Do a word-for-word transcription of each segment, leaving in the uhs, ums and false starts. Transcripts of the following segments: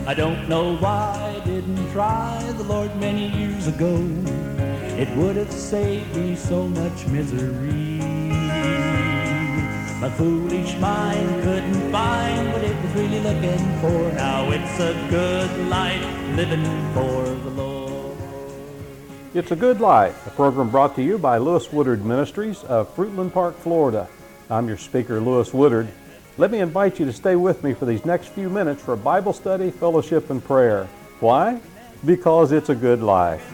I don't know why I didn't try the Lord many years ago. It would have saved me so much misery. My foolish mind couldn't find what it was really looking for. Now it's a good life living for the Lord. It's a Good Life, a program brought to you by Lewis Woodard Ministries of Fruitland Park, Florida. I'm your speaker, Lewis Woodard. Let me invite you to stay with me for these next few minutes for Bible study, fellowship, and prayer. Why? Because it's a good life.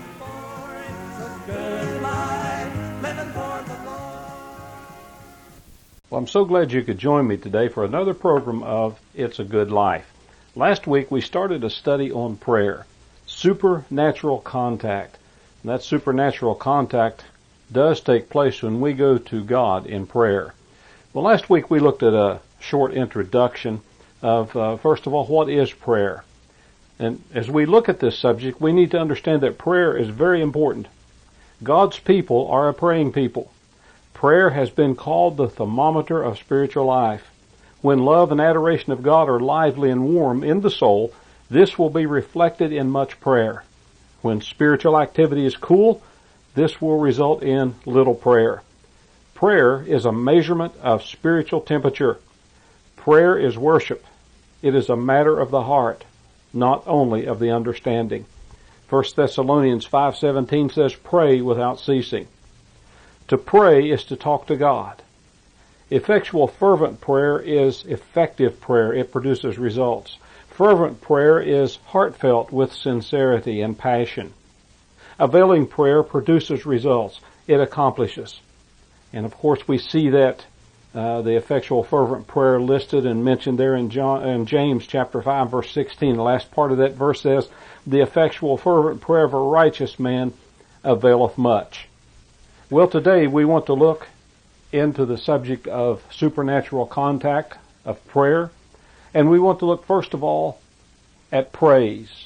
Well, I'm so glad you could join me today for another program of It's a Good Life. Last week we started a study on prayer, supernatural contact. And that supernatural contact does take place when we go to God in prayer. Well, last week we looked at a short introduction of, uh, first of all, what is prayer? And as we look at this subject, we need to understand that prayer is very important. God's people are a praying people. Prayer has been called the thermometer of spiritual life. When love and adoration of God are lively and warm in the soul, this will be reflected in much prayer. When spiritual activity is cool, this will result in little prayer. Prayer is a measurement of spiritual temperature. Prayer is worship. It is a matter of the heart, not only of the understanding. First Thessalonians five seventeen says, pray without ceasing. To pray is to talk to God. Effectual fervent prayer is effective prayer. It produces results. Fervent prayer is heartfelt with sincerity and passion. Availing prayer produces results. It accomplishes. And of course we see that uh, the effectual fervent prayer listed and mentioned there in, John, in James chapter five verse sixteen. The last part of that verse says, the effectual fervent prayer of a righteous man availeth much. Well, today we want to look into the subject of supernatural contact, of prayer, and we want to look first of all at praise.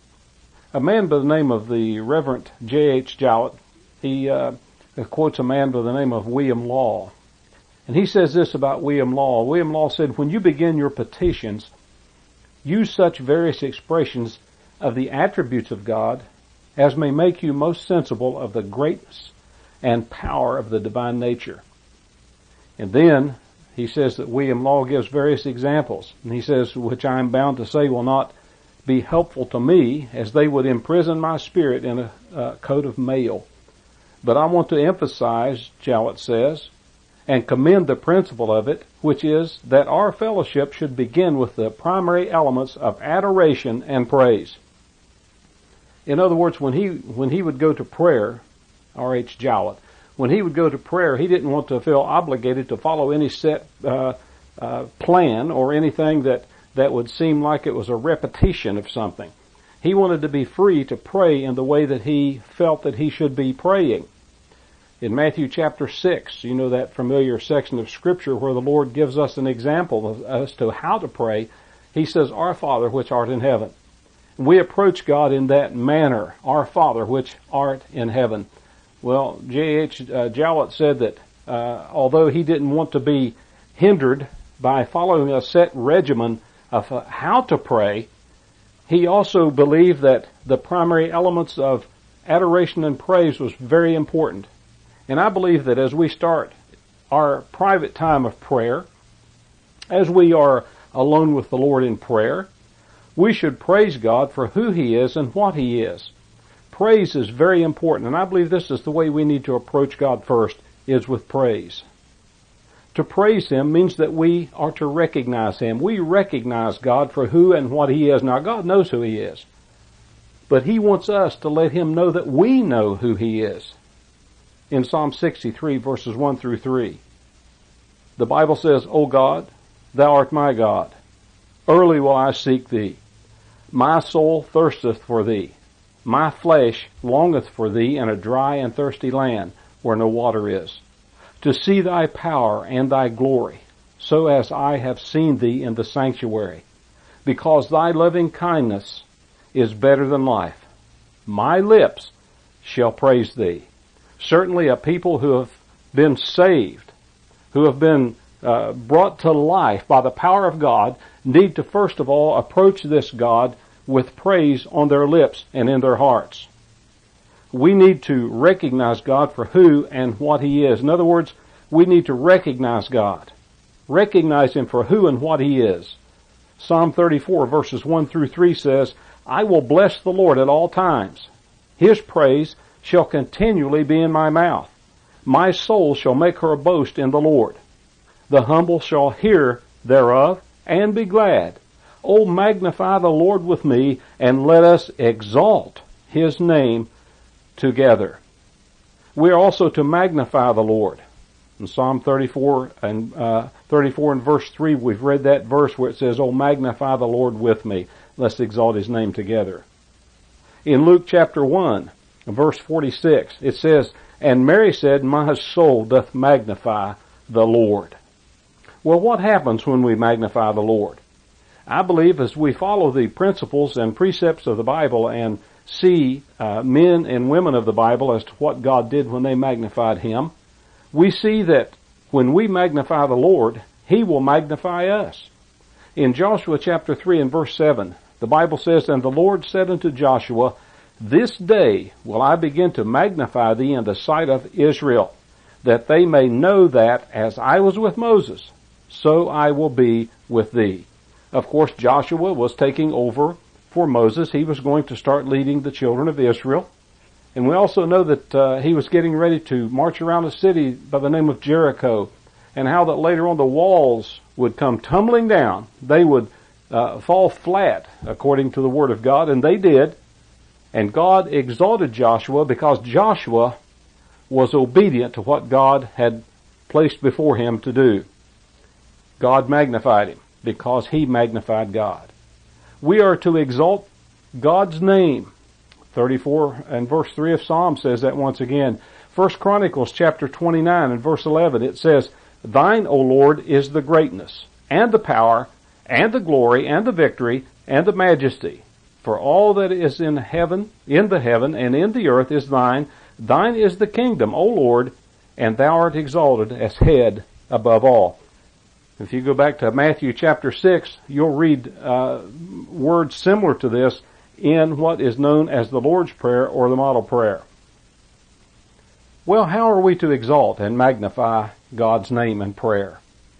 A man by the name of the Reverend J H Jowett, he uh, quotes a man by the name of William Law. And he says this about William Law. William Law said, when you begin your petitions, use such various expressions of the attributes of God as may make you most sensible of the greatness and power of the divine nature. And then he says that William Law gives various examples. And he says, which I am bound to say will not be helpful to me, as they would imprison my spirit in a, a coat of mail. But I want to emphasize, Jowett says, and commend the principle of it, which is that our fellowship should begin with the primary elements of adoration and praise. In other words, when he when he would go to prayer, R H Jowett, when he would go to prayer, he didn't want to feel obligated to follow any set uh, uh, plan or anything that, that would seem like it was a repetition of something. He wanted to be free to pray in the way that he felt that he should be praying. In Matthew chapter six, you know that familiar section of Scripture where the Lord gives us an example of, as to how to pray. He says, Our Father which art in heaven. We approach God in that manner, Our Father which art in heaven. Well, J H Uh, Jowett said that uh, although he didn't want to be hindered by following a set regimen of uh, how to pray, he also believed that the primary elements of adoration and praise was very important. And I believe that as we start our private time of prayer, as we are alone with the Lord in prayer, we should praise God for who He is and what He is. Praise is very important, and I believe this is the way we need to approach God first, is with praise. To praise Him means that we are to recognize Him. We recognize God for who and what He is. Now, God knows who He is, but He wants us to let Him know that we know who He is. In Psalm sixty-three, verses one through three, the Bible says, O God, Thou art my God. Early will I seek Thee. My soul thirsteth for Thee. My flesh longeth for Thee in a dry and thirsty land where no water is, to see Thy power and Thy glory, so as I have seen Thee in the sanctuary, because Thy loving kindness is better than life. My lips shall praise Thee. Certainly a people who have been saved, who have been uh, brought to life by the power of God, need to first of all approach this God with praise on their lips and in their hearts. We need to recognize God for who and what He is. In other words, we need to recognize God. Recognize Him for who and what He is. Psalm thirty-four verses one through three says, I will bless the Lord at all times. His praise shall continually be in my mouth. My soul shall make her boast in the Lord. The humble shall hear thereof and be glad. O magnify the Lord with me, and let us exalt His name together. We are also to magnify the Lord. In Psalm thirty-four and uh, thirty-four and verse three, we've read that verse where it says, "Oh, magnify the Lord with me. Let's exalt His name together." In Luke chapter one, verse forty-six, it says, "And Mary said, My soul doth magnify the Lord." Well, what happens when we magnify the Lord? I believe as we follow the principles and precepts of the Bible and see uh, men and women of the Bible as to what God did when they magnified Him, we see that when we magnify the Lord, He will magnify us. In Joshua chapter three and verse seven, the Bible says, "And the Lord said unto Joshua, This day will I begin to magnify thee in the sight of Israel, that they may know that as I was with Moses, so I will be with thee." Of course, Joshua was taking over for Moses. He was going to start leading the children of Israel. And we also know that uh, he was getting ready to march around a city by the name of Jericho, and how that later on the walls would come tumbling down. They would uh, fall flat according to the Word of God, and they did. And God exalted Joshua because Joshua was obedient to what God had placed before him to do. God magnified him because he magnified God. We are to exalt God's name. thirty-four and verse three of Psalm says that once again. First Chronicles chapter twenty-nine and verse eleven, it says, "Thine, O Lord, is the greatness, and the power, and the glory, and the victory, and the majesty. For all that is in heaven, in the heaven, and in the earth is thine. Thine is the kingdom, O Lord, and thou art exalted as head above all." If you go back to Matthew chapter six, you'll read uh, words similar to this in what is known as the Lord's Prayer or the Model Prayer. Well, how are we to exalt and magnify God's name in prayer?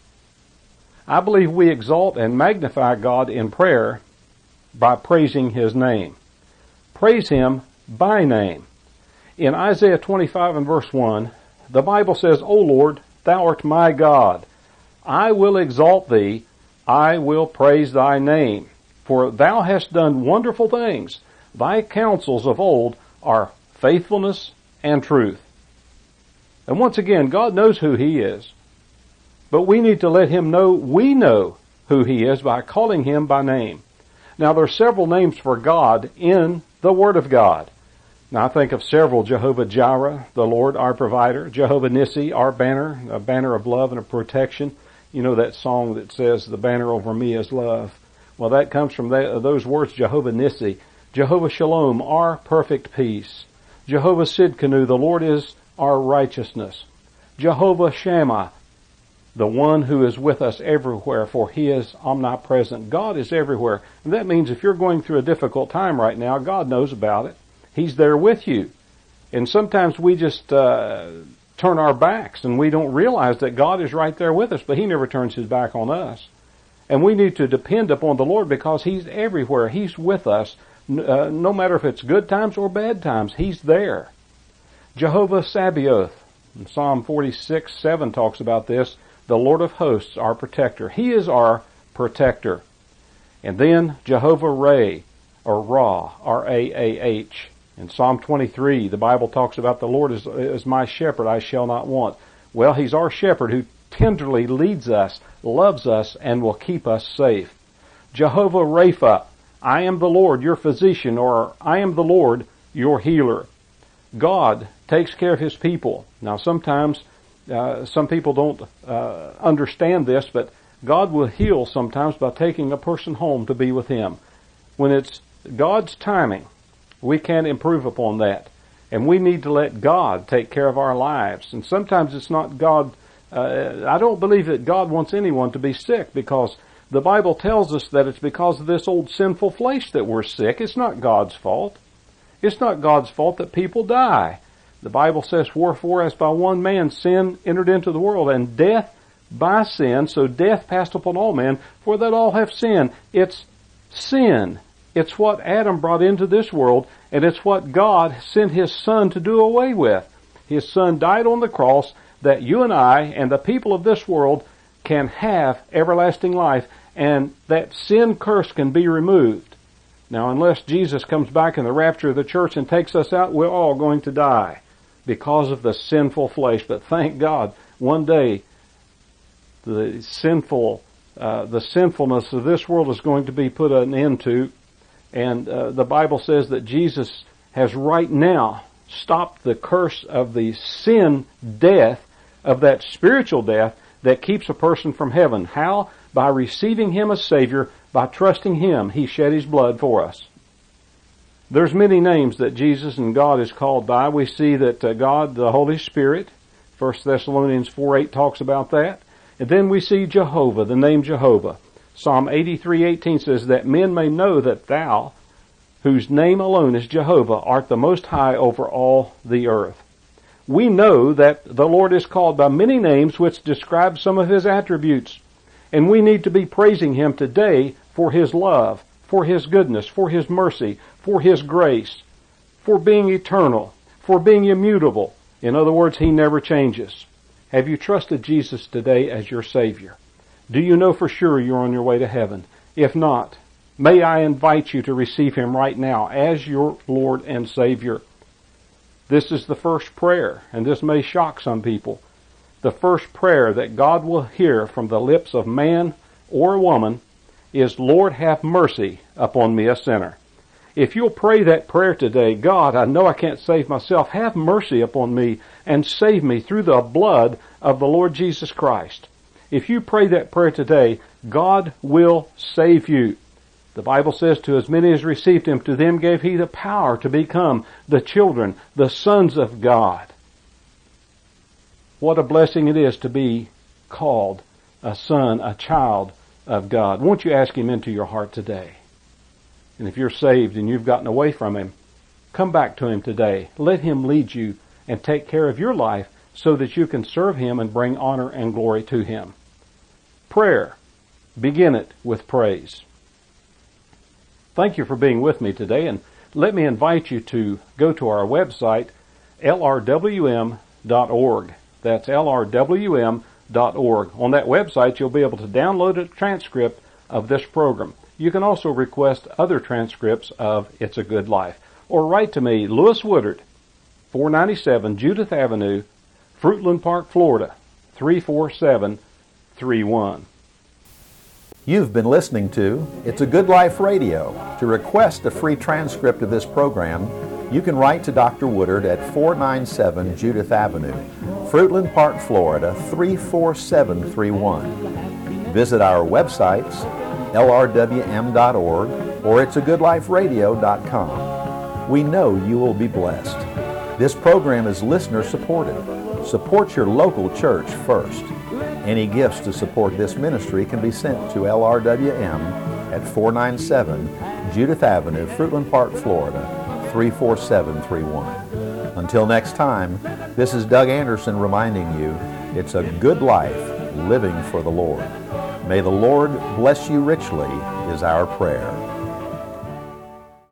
I believe we exalt and magnify God in prayer by praising His name. Praise Him by name. In Isaiah twenty-five and verse one, the Bible says, "O Lord, thou art my God. I will exalt thee. I will praise thy name. For thou hast done wonderful things. Thy counsels of old are faithfulness and truth." And once again, God knows who He is. But we need to let Him know we know who He is by calling Him by name. Now, there are several names for God in the Word of God. Now, I think of several: Jehovah Jireh, the Lord our provider; Jehovah Nissi, our banner, a banner of love and of protection. You know that song that says, "The banner over me is love." Well, that comes from that, those words, Jehovah Nissi. Jehovah Shalom, our perfect peace. Jehovah Sidkenu, the Lord is our righteousness. Jehovah Shammah, the one who is with us everywhere, for He is omnipresent. God is everywhere. And that means if you're going through a difficult time right now, God knows about it. He's there with you. And sometimes we just uh, turn our backs and we don't realize that God is right there with us, but He never turns His back on us. And we need to depend upon the Lord because He's everywhere. He's with us. Uh, no matter if it's good times or bad times, He's there. Jehovah Sabaoth, in Psalm forty-six, seven talks about this. The Lord of hosts, our protector. He is our protector. And then Jehovah Ray, or Ra, R A A H. In Psalm twenty-three, the Bible talks about the Lord is, is my shepherd, I shall not want. Well, He's our shepherd who tenderly leads us, loves us, and will keep us safe. Jehovah Rapha, I am the Lord, your physician, or I am the Lord, your healer. God takes care of His people. Now, sometimes uh, some people don't uh, understand this, but God will heal sometimes by taking a person home to be with Him. When it's God's timing, we can't improve upon that. And we need to let God take care of our lives. And sometimes it's not God. Uh, I don't believe that God wants anyone to be sick, because The Bible tells us that it's because of this old sinful flesh that we're sick. It's not God's fault. It's not God's fault that people die. The Bible says, wherefore as by one man sin entered into the world, and death by sin, so death passed upon all men, for that all have sinned. It's sin. It's what Adam brought into this world, and it's what God sent His Son to do away with. His Son died on the cross that you and I and the people of this world can have everlasting life, and that sin curse can be removed. Now, unless Jesus comes back in the rapture of the church and takes us out, we're all going to die because of the sinful flesh. But thank God, one day, the sinful, uh, the sinfulness of this world is going to be put an end to. And uh, the Bible says that Jesus has right now stopped the curse of the sin death, of that spiritual death that keeps a person from heaven. How? By receiving Him as Savior, by trusting Him. He shed His blood for us. There's many names that Jesus and God is called by. We see that uh, God, the Holy Spirit, First Thessalonians four eight talks about that. And then we see Jehovah, the name Jehovah. Psalm eighty-three eighteen says that men may know that Thou, whose name alone is Jehovah, art the Most High over all the earth. We know that the Lord is called by many names which describe some of His attributes. And we need to be praising Him today for His love, for His goodness, for His mercy, for His grace, for being eternal, for being immutable. In other words, He never changes. Have you trusted Jesus today as your Savior? Do you know for sure you're on your way to heaven? If not, may I invite you to receive Him right now as your Lord and Savior. This is the first prayer, and this may shock some people. The first prayer that God will hear from the lips of man or woman is, Lord, have mercy upon me, a sinner. If you'll pray that prayer today, God, I know I can't save myself. Have mercy upon me and save me through the blood of the Lord Jesus Christ. If you pray that prayer today, God will save you. The Bible says, to as many as received Him, to them gave He the power to become the children, the sons of God. What a blessing it is to be called a son, a child of God. Won't you ask Him into your heart today? And if you're saved and you've gotten away from Him, come back to Him today. Let Him lead you and take care of your life so that you can serve Him and bring honor and glory to Him. Prayer. Begin it with praise. Thank you for being with me today, and let me invite you to go to our website, L R W M dot org. That's L R W M dot org. On that website, you'll be able to download a transcript of this program. You can also request other transcripts of It's a Good Life. Or write to me, Lewis Woodard, four ninety-seven Judith Avenue, Fruitland Park, Florida, three four seven three one. You've been listening to It's a Good Life Radio. To request a free transcript of this program, you can write to Doctor Woodard at four ninety-seven Judith Avenue, Fruitland Park, Florida, three four seven three one. Visit our websites, L R W M dot org or it's a good life radio dot com. We know you will be blessed. This program is listener supported. Support your local church first. Any gifts to support this ministry can be sent to L R W M at four ninety-seven Judith Avenue, Fruitland Park, Florida, three four seven three one. Until next time, this is Doug Anderson reminding you, it's a good life living for the Lord. May the Lord bless you richly is our prayer.